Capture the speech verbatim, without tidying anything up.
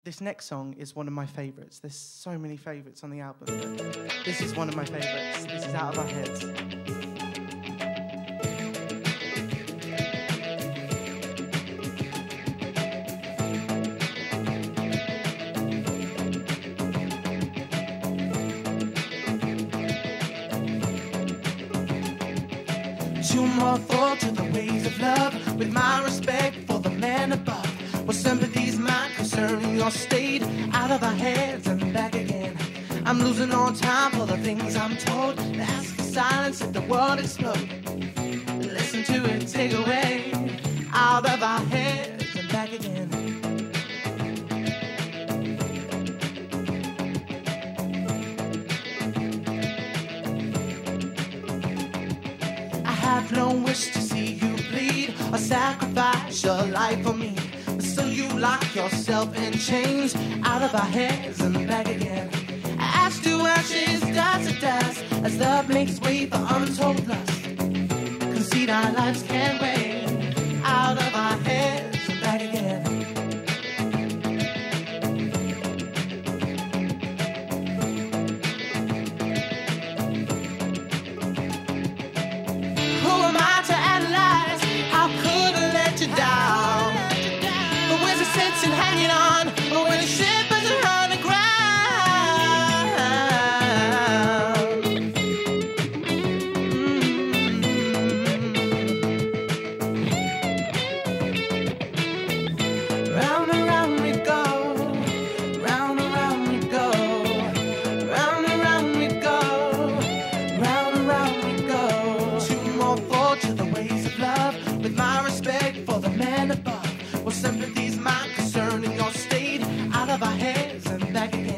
This next song is one of my favourites. There's so many favourites on the album, but this is one of my favourites. This is Out of Our Heads. Two more thought to the ways of love, with my respect for the man above. Well, sympathy's my concern in your state, out of our heads and back again. I'm losing all time for the things I'm told. Ask for silence, let the world explode. Listen to it, take away, out of our heads and back again. I have no wish to see you bleed or sacrifice your life for me. So you lock yourself in chains, out of our heads and back again. Ash to ashes, dust to dust, as love makes way for untold lust. Concede our lives can't wait, out of our heads and back again. Who am I to analyze? How could I let you down? And hanging on when the ship isn't on the ground. Mm-hmm. Round and round we go, round and round we go, round and round we go, round and round we go. Two more forward to the ways of love, with my respect for the man above. Well, sympathy's my concern in your state, out of our heads and back again.